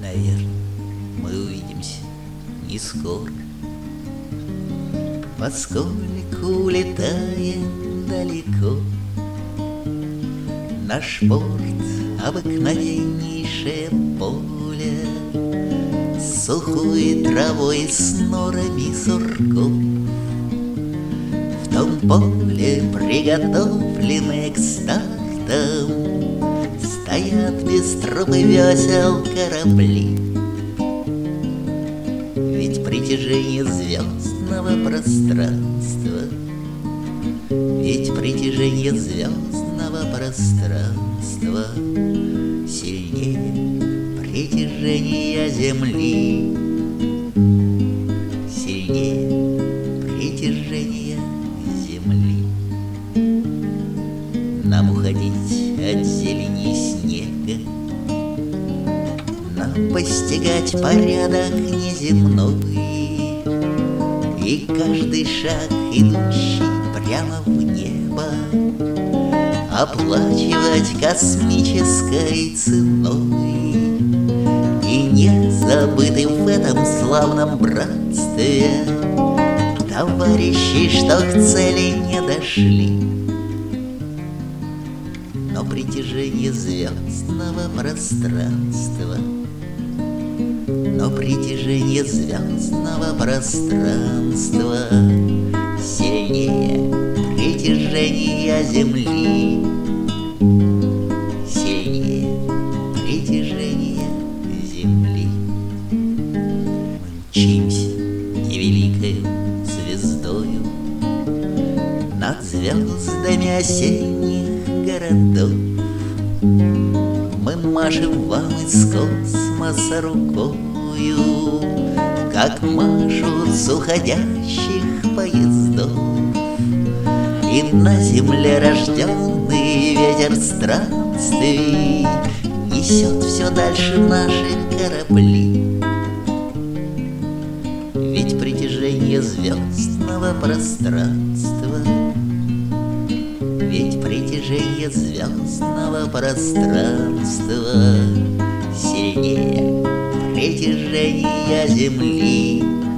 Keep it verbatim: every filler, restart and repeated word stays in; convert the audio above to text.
наверное, мы увидимся не скоро, поскольку улетаем далеко. Наш порт — обыкновеннейшее поле с сухой травой, с норами сурков. В том поле, приготовленные к стартам, стоят без трубы весел корабли. Ведь притяжение звездного пространства, Ведь притяжение звездного пространства сильнее притяжения Земли, сильнее притяжения Земли. Нам уходить от зелени снега, нам постигать порядок неземной, и каждый шаг, идущий прямо в небо, оплачивать космической ценой. И не забыты в этом славном братстве товарищи, что к цели не дошли. Но притяжение звездного пространства, Но притяжение звездного пространства сильнее притяжения Земли, сильнее притяжения Земли. Мы мчимся невеликою звездою над звездами осенних городов. Мы машем вам из космоса рукою, как машут с уходящих поездов. И на земле рожденный ветер странствий несет все дальше наши корабли. Ведь притяжение звездного пространства, Ведь притяжение звездного пространства сильнее притяжения Земли.